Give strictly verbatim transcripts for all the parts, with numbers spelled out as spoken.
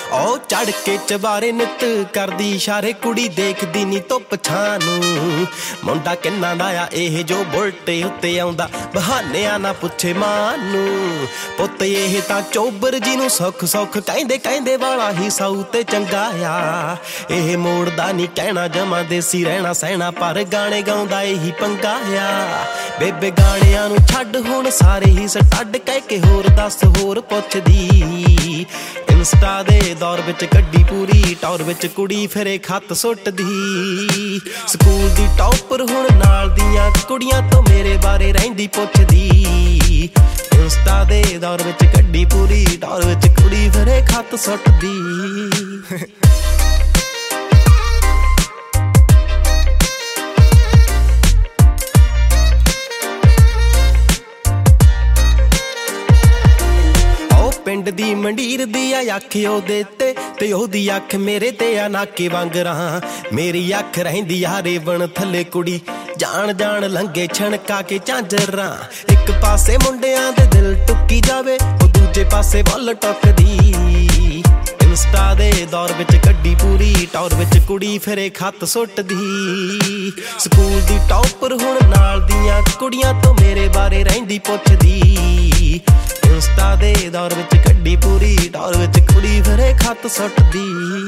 ओ चढ़ के चबारे नित करदी इशारे कुड़ी देखदी नी धुप छां नूं मुंडा किन्ना दा आ इह जो बुलटे उत्ते आउंदा बहानियां ना पुछे मां नूं पुत्त इह तां चोबर जी नूं सुख सुख कहंदे कहंदे वाला ही साऊ ते चंगा आ इह मोड़दा नी कहना जमा देसी रहना सहना पर गाने गाउंदा इही पंगा आ बेबे गाणियां नूं छड्ड हुण सारे ही सटड कह के होर दस होर पुछदी इंस्टा दे दौर विच कड्डी पूरी टौर विच कुड़ी फिरे खत सुटदी स्कूल दी टॉपर हुण नाल दियां कुड़ियां तो मेरे बारे रहिंदी पुछदी इंस्टा दे दौर विच कड्डी पूरी टौर विच कुड़ी फिरे खत सुटदी पिंड दी मंडीर दी आ अख ओहदे ते ते ओहदी अख मेरे ते आ नाके वांगरां मेरी अख रहिंदी आ रेवण थल्ले कुड़ी जान जान लंघे छणका के झांजरां एक पासे मुंडियां दे दिल टुक्की जावे ओ दूजे पासे वल टुकदी इंस्टा दे दौर विच कड्डी पूरी टौर विच कुड़ी फिरे खत सुटदी स्कूल दी टॉपर हुण नाल दियां कुड़ियां तो मेरे बारे रहिंदी पुछदी इंस्टा दे दौर विच कड्डी पूरी टौर विच कुड़ी फिरे खत सुटदी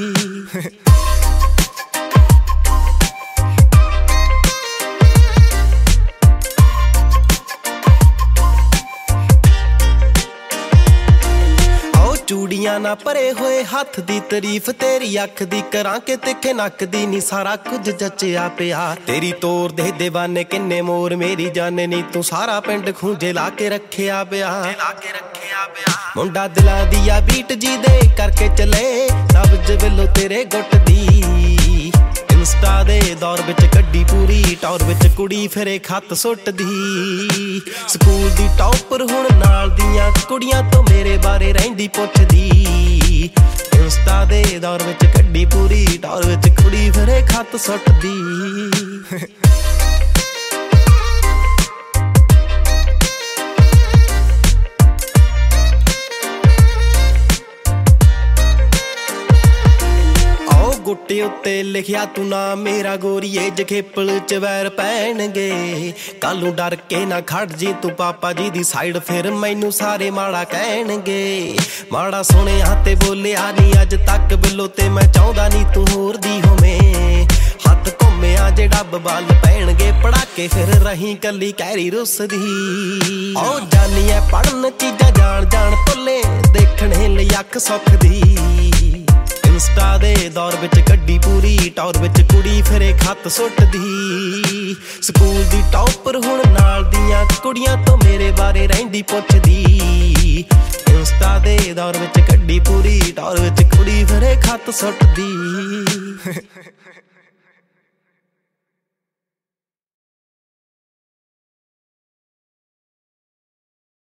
चूड़ियां ना भरे होए हथ दी तारीफ तेरी अख दी करां के तिखे नक दी नी सारा कुछ जचिया पिया तेरी तोर दे दीवाने किन्ने मोर मेरी जाने नी तू सारा पिंड खूंजे ला के रखिया पिया मुंडा दिलां दी आ बीट जी दे करके चले नब्ज वेलो तेरे गुट दी इंस्टा दे दौर विच कड्डी पूरी टौर विच कुड़ी फिरे खत सुटदी स्कूल दी टॉपर हुण नाल दियां कुड़ियां तो मेरे बारे रहिंदी पुछदी इंस्टा दे दौर विच कड्डी पूरी टौर विच कुड़ी फिरे खत सुटदी गुट्टे उत्ते लिखिया तू ना मेरा गोरीए जखेपल च वैर पैणगे कालू डर के ना खड़ जी तू पापा जी दी साइड फिर मैनू सारे माड़ा कहणगे माड़ा सुनिया ते बोलिया नी अज तक बिलो ते मैं चाहुंदा नी तू होर दी होवें हथ घुम्मिया जे डब बल पैणगे पड़ाके फिर रही कली कैरी रुसदी ओ जानी ऐ पढ़न चीजां जान जान भुल्ले देखणे लई अख सुख दी इंस्टा दे दौर विच कड्डी पूरी टौर विच कुड़ी फिरे खत सुटदी स्कूल दी टॉपर हुण नाल दियां कुड़ियां तो मेरे बारे रहिंदी पुछदी इंस्टा दे दौर विच कड्डी पूरी टौर विच कुड़ी फिरे खत सुटदी